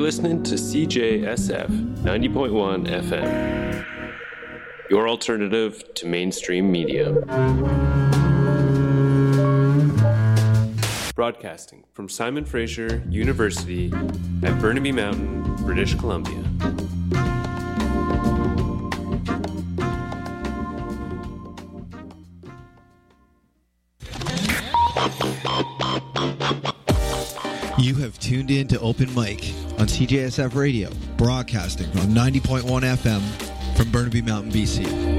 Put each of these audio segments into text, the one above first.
listening to CJSF 90.1 FM, your alternative to mainstream media. Broadcasting from Simon Fraser University at Burnaby Mountain, British Columbia. You have tuned in to Open Mic on CJSF Radio, broadcasting on 90.1 FM from Burnaby Mountain, BC.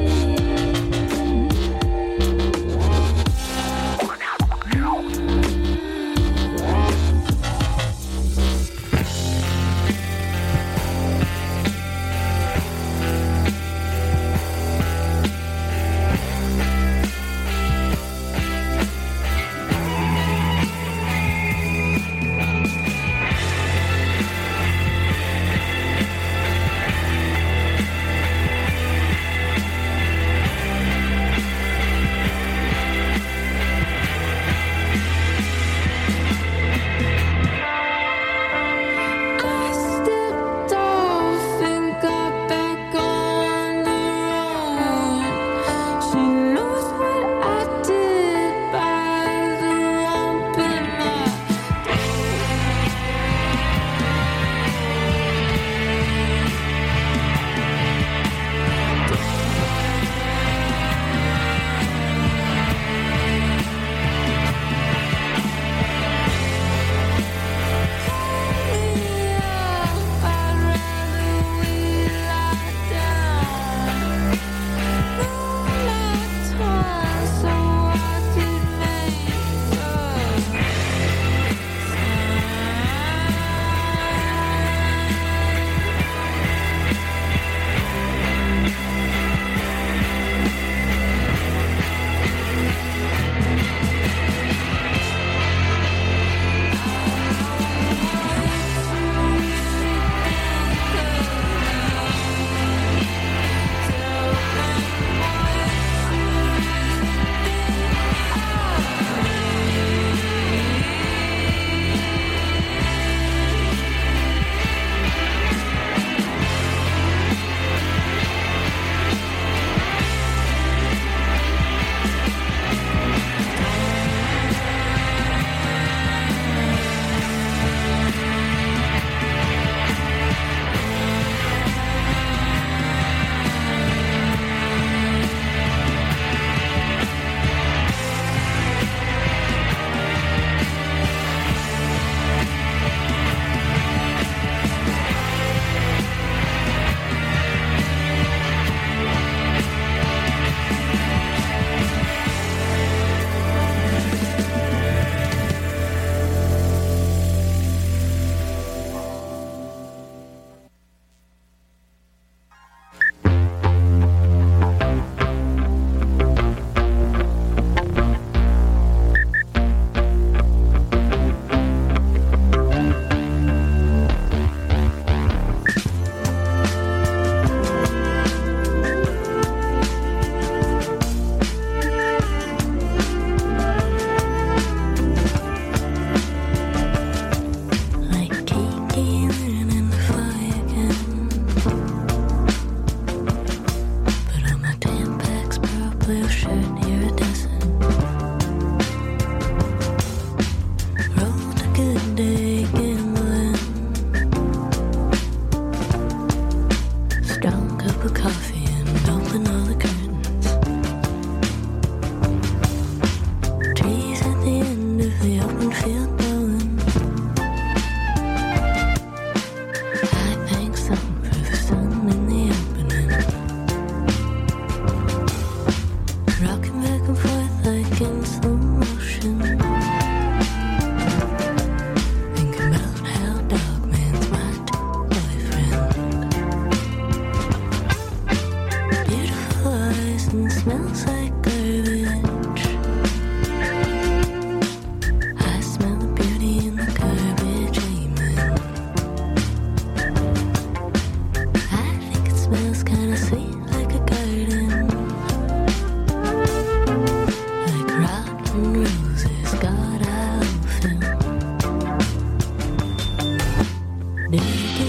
Naked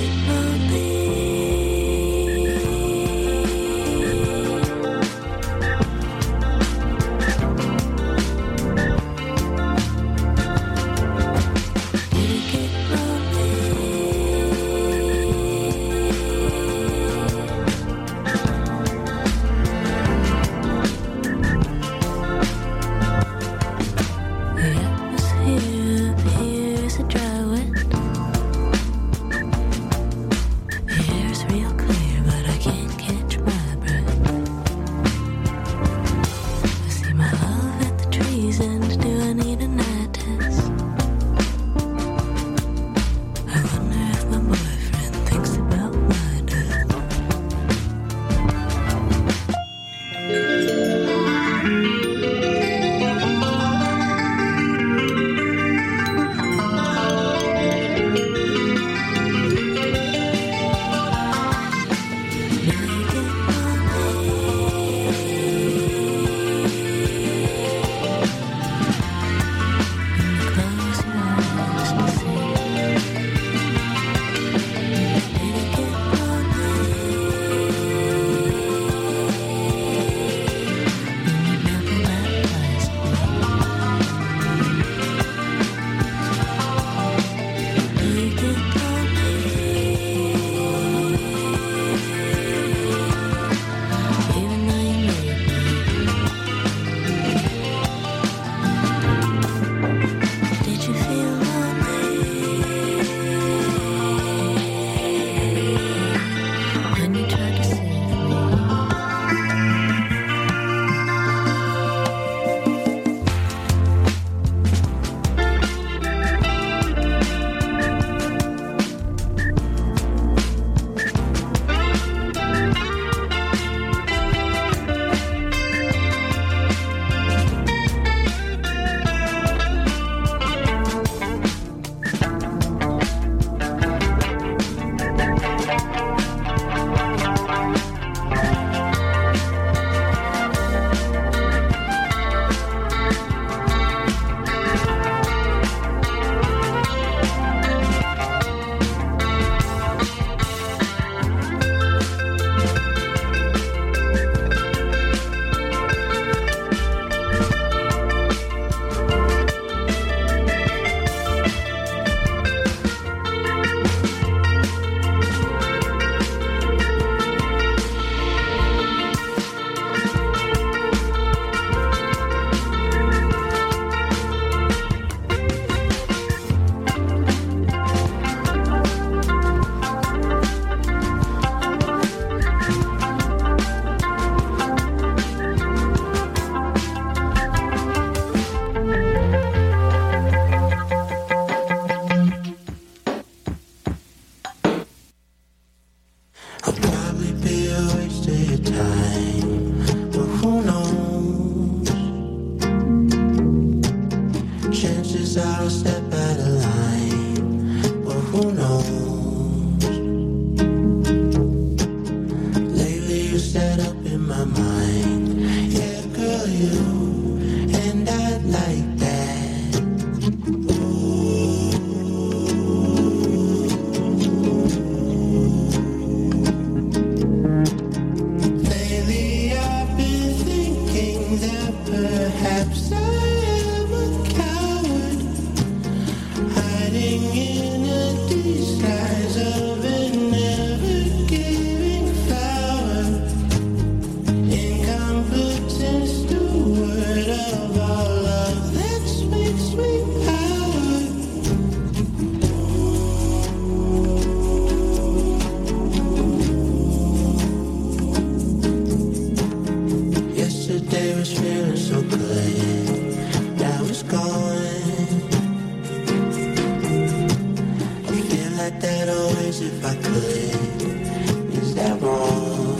like that always if I could. Is that wrong?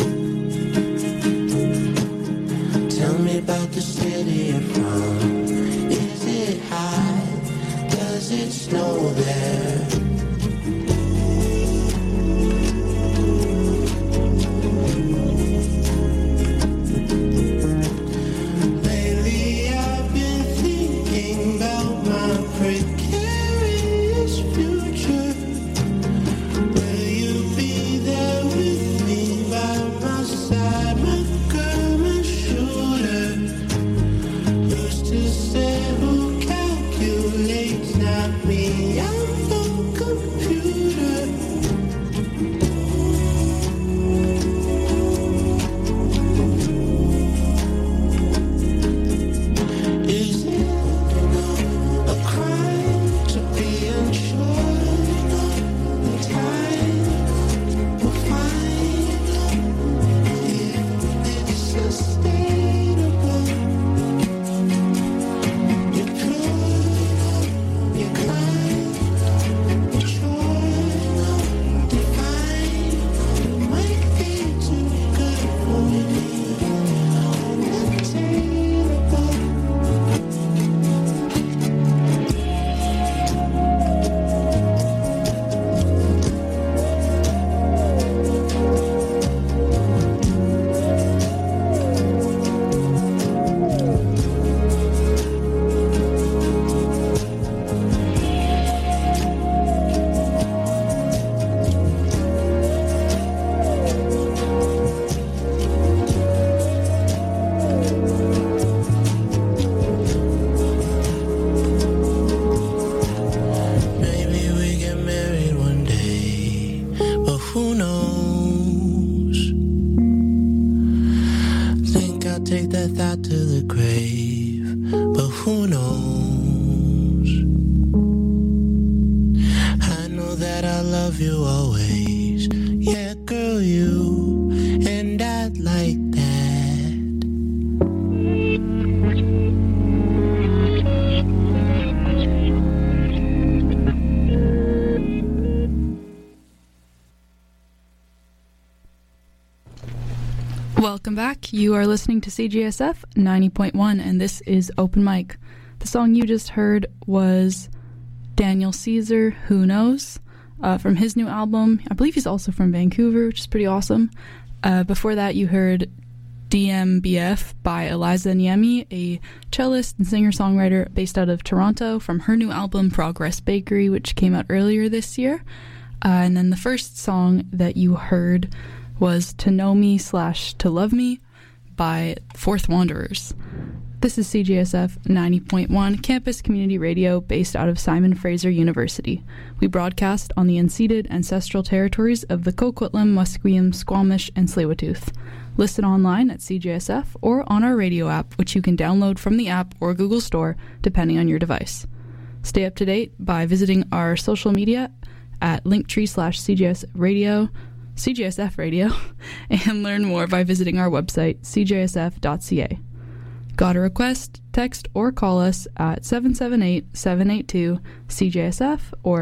Tell me about the city you're from. Is it high? Does it snow there? Lately I've been thinking about my precarious future. Will you be there with me by my side, my girl, my shooter? Who's to say who calculates, not me? I'm no computer. Is it a crime to be unsure? The time will find if it's sustainable. You could, you climb, you try, define. You might be too good for me, unattainable. Maybe we get married one day, but who knows? Think I'll take that thought to the grave, but who knows? I know that I love you always. Yeah, girl, you and I'd like that. Welcome back. You are listening to CGSF 90.1, and this is Open Mic. The song you just heard was Daniel Caesar, Who Knows, from his new album. I believe he's also from Vancouver, which is pretty awesome. Before that, you heard DMBF by Eliza Niemi, a cellist and singer-songwriter based out of Toronto, from her new album Progress Bakery, which came out earlier this year. And then the first song that you heard was To Know Me / To Love Me by Fourth Wanderers. This is CGSF 90.1 Campus Community Radio based out of Simon Fraser University. We broadcast on the unceded ancestral territories of the Coquitlam, Musqueam, Squamish, and Tsleil-Waututh. Listen online at CGSF or on our radio app, which you can download from the app or Google Store, depending on your device. Stay up to date by visiting our social media at linktree/CGSF Radio, and learn more by visiting our website, cjsf.ca. Got a request? Text or call us at 778-782-CJSF or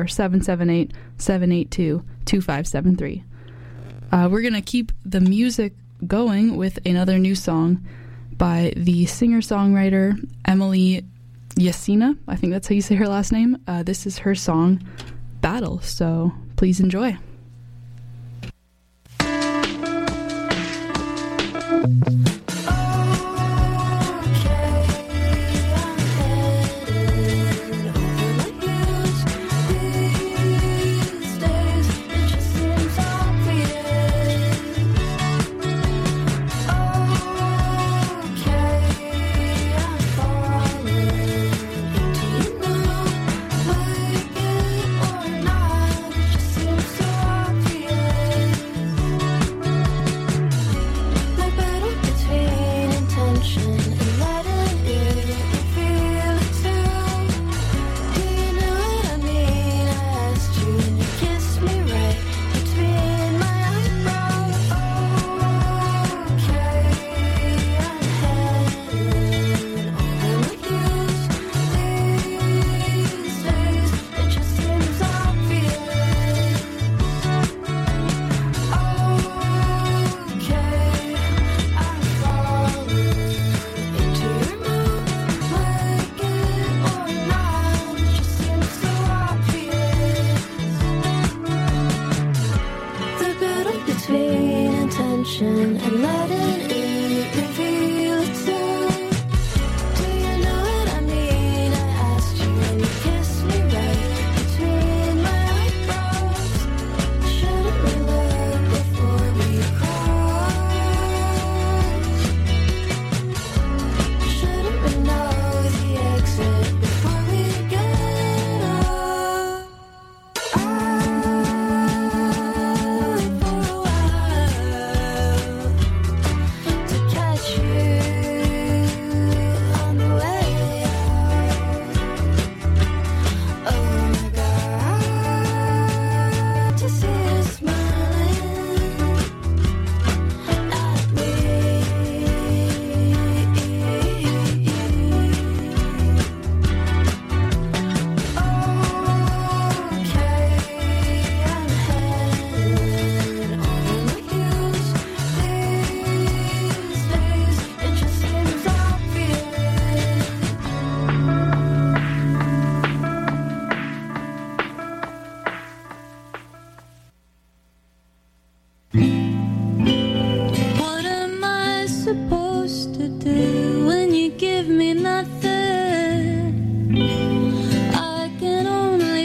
778-782-2573. We're going to keep the music going with another new song by the singer-songwriter Emily Yasina. I think that's how you say her last name. This is her song, Battle, so please enjoy. So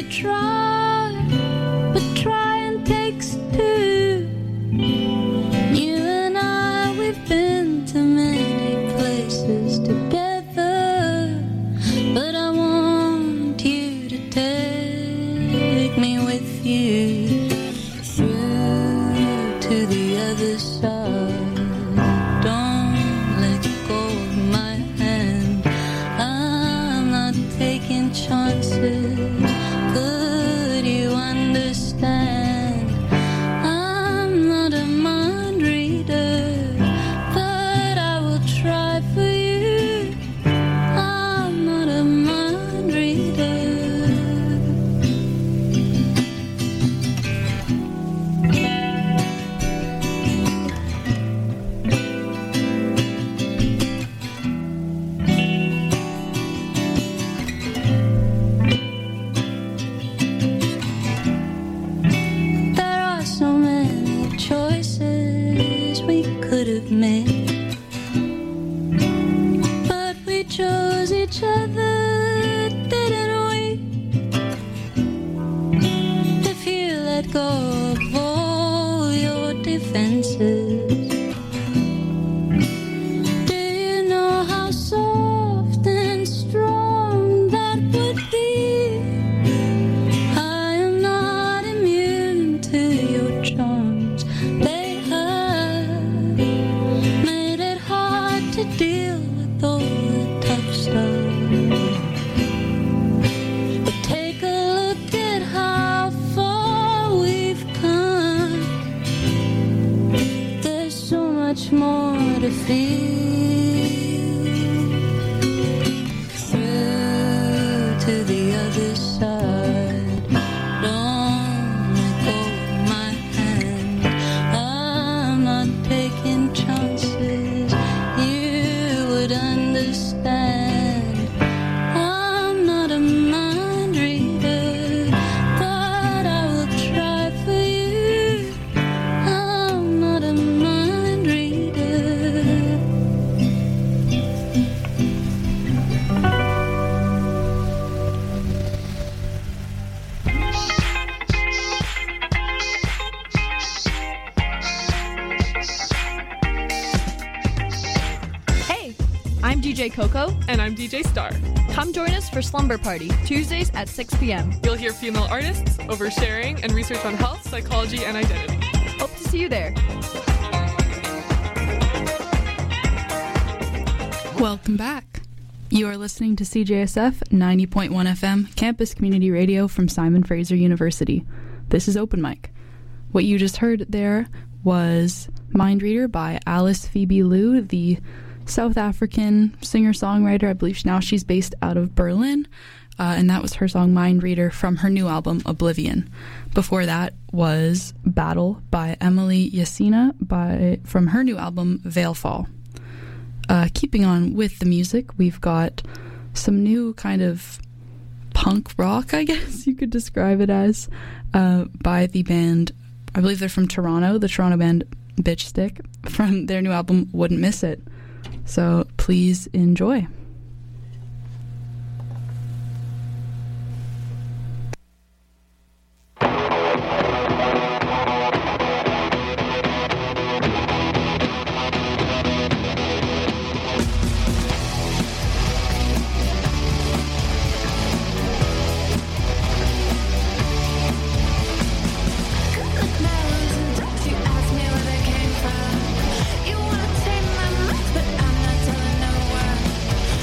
may try, but trying takes two. You and I, we've been to many places together, but I want you to take me with you through to the other side. Don't let go of my hand. I'm not taking chances. Could you understand? I'm not a mind reader, but I will try for you. I'm not a mind reader. There are so many choices we could have made, but we chose each other, didn't we? If you let go of all your defenses, do you know how soft and strong that would be? I am not immune to your charms. They have made it hard to deal with all the tough stuff. But take a look at how far we've come. There's so much more to feel. Through to the other side. Don't let go of my hand. I'm not taking chances. You would understand. I'm not a mind reader, but I will try for you. I'm not a mind reader. Hey, I'm DJ Coco. And I'm DJ Star. Come join us for Slumber Party, Tuesdays at 6 p.m. You'll hear female artists, oversharing, and research on health, psychology, and identity. Hope to see you there. Welcome back. You are listening to CJSF 90.1 FM, campus community radio from Simon Fraser University. This is Open Mic. What you just heard there was Mind Reader by Alice Phoebe Liu, the South African singer-songwriter. I believe now she's based out of Berlin. And that was her song Mind Reader from her new album Oblivion. Before that was Battle by Emily Yasina from her new album Veilfall. Keeping on with the music, we've got some new kind of punk rock, I guess you could describe it as, by the band, I believe they're from Toronto, the Toronto band Bitch Stick, from their new album Wouldn't Miss It. So please enjoy. You wanna take my mind, but I'm not telling no one.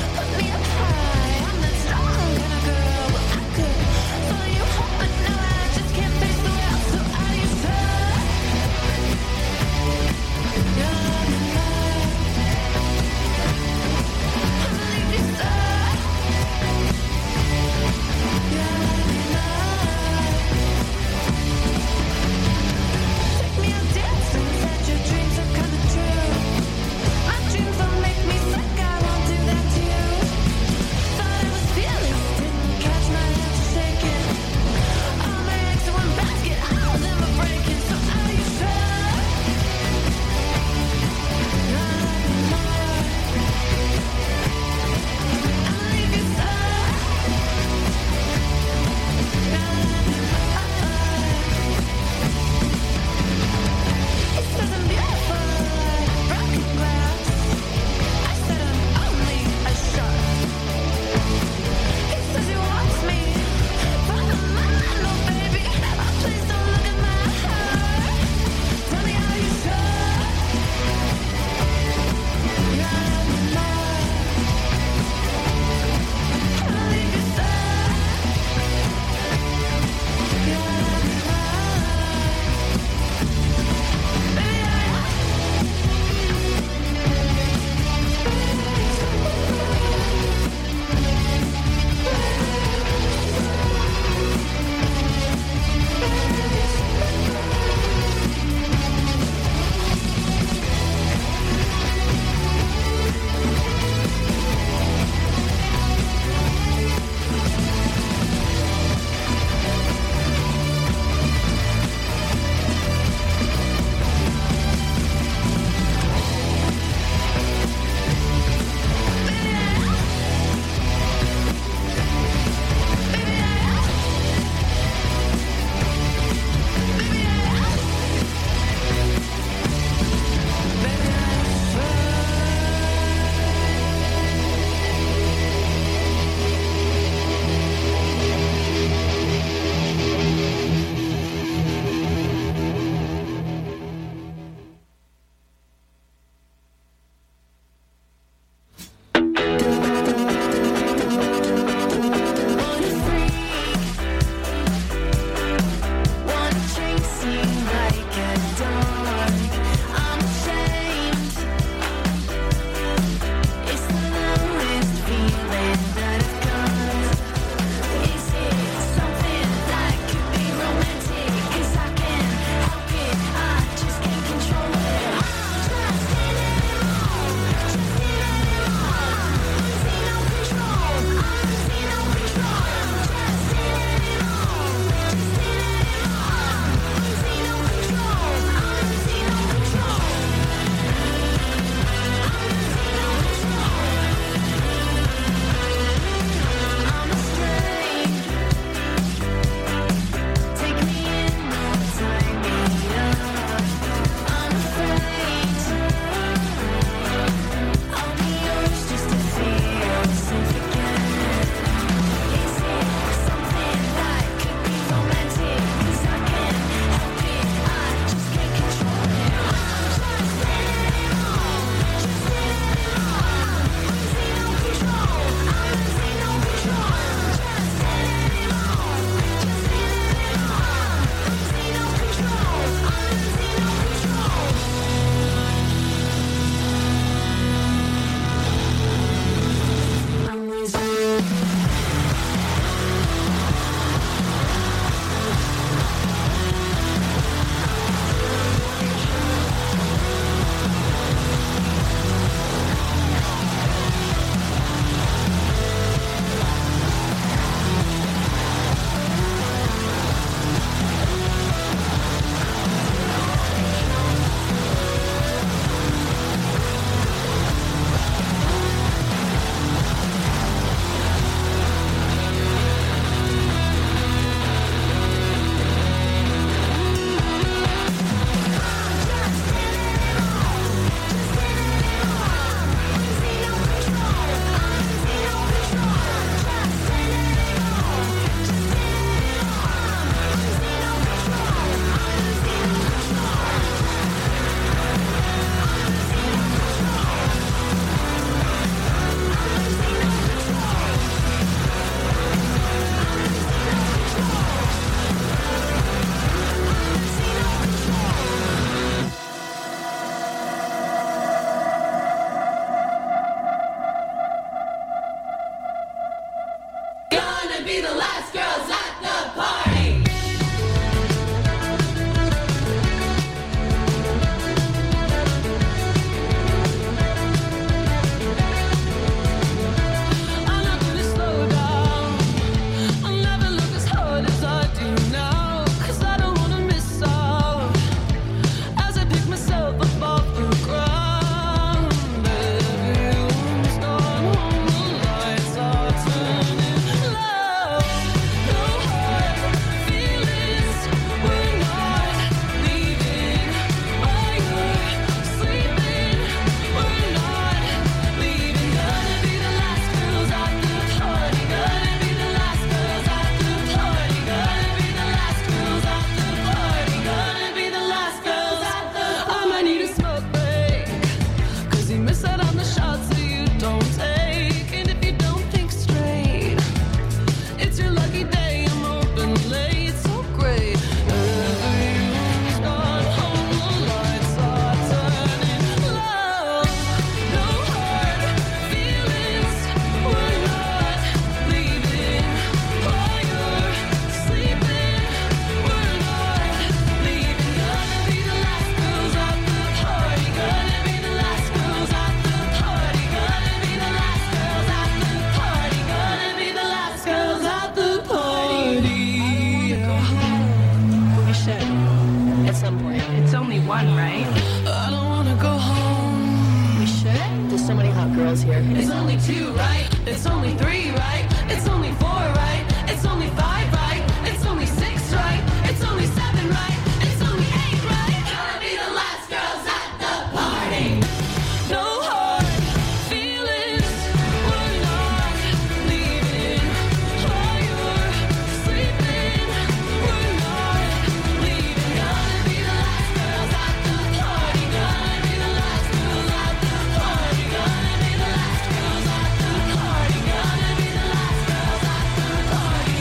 girls here. It's only 2, right? It's only 3, right? It's only 4, right? It's only 5, right? It's only 6, right? It's only 7, right? It's only 8, right? Gonna be the last girls at the party. No hard feelings, we're not leaving. While you're sleeping, we're not leaving. Gonna be the last girls at the party. Gonna be the last girls at the party. Gonna be the last girls at the party. Gonna be the last girls at the party.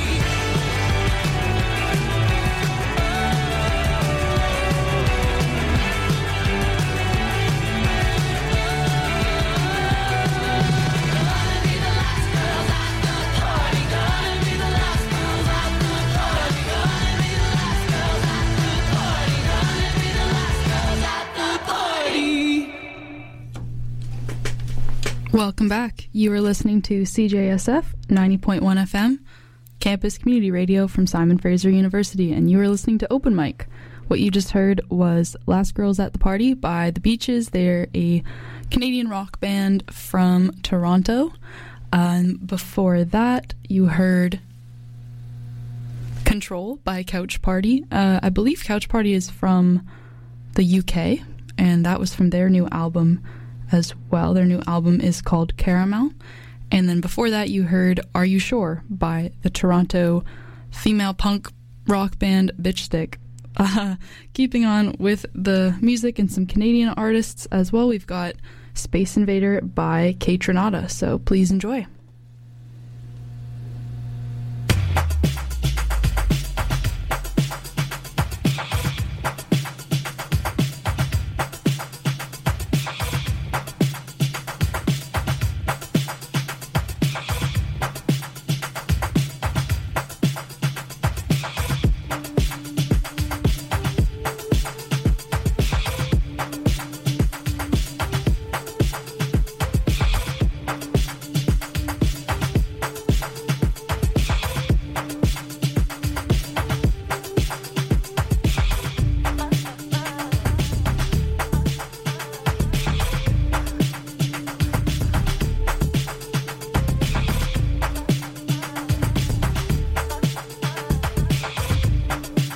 Welcome back. You are listening to CJSF 90.1 FM, campus community radio from Simon Fraser University, and you are listening to Open Mic. What you just heard was Last Girls at the Party by The Beaches. They're a Canadian rock band from Toronto. Before that, you heard Control by Couch Party. I believe Couch Party is from the UK, and that was from their new album as well. Their new album is called Caramel. And then before that, you heard Are You Sure by the Toronto female punk rock band Bitch Stick. Keeping on with the music and some Canadian artists as well, we've got Space Invader by Kate Renata, so please enjoy.